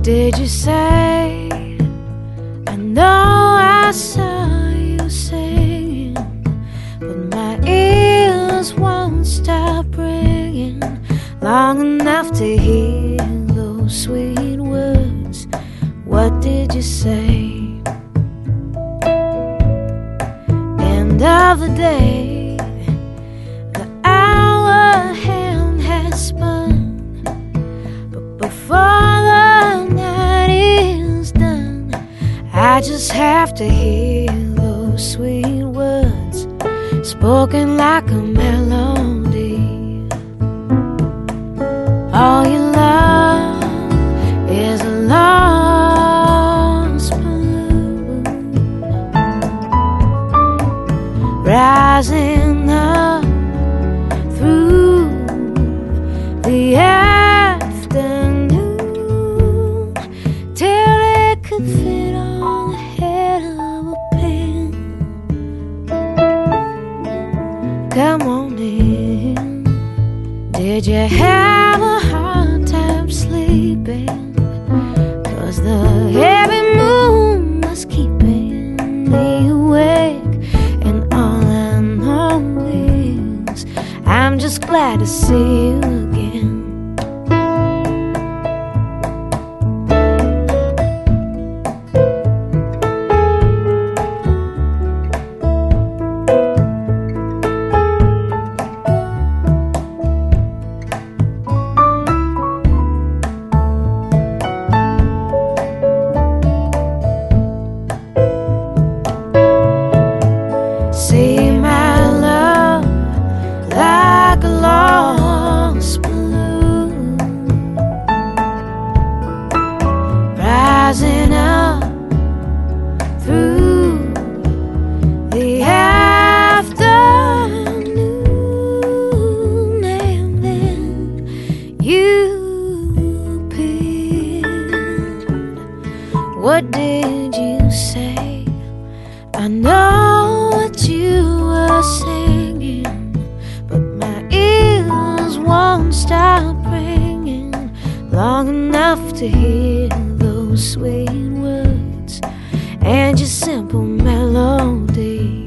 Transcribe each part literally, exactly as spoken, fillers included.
did you say? I know I saw you singing, but my ears won't stop ringing long enough to hear those sweet words. What did you say? End of the day, the hour hand has spun, but before the night is done, I just have to hear those sweet words spoken like a melody. All you love is a lost balloon rising up through the afternoon till it could fit on the head of a pin. Come on in. Did you have a hard time sleeping? 'Cause the heavy moon was keeping me awake, and all I know is I'm just glad to see you again. See my love like a lost balloon rising up through the afternoon, and then you appeared. What did you say? I know what you were singing, but my ears won't stop ringing long enough to hear those sweet words and your simple melody.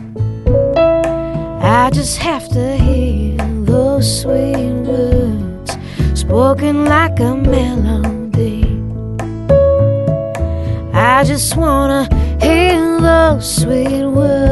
I just have to hear those sweet words spoken like a melody. I just wanna hear those sweet words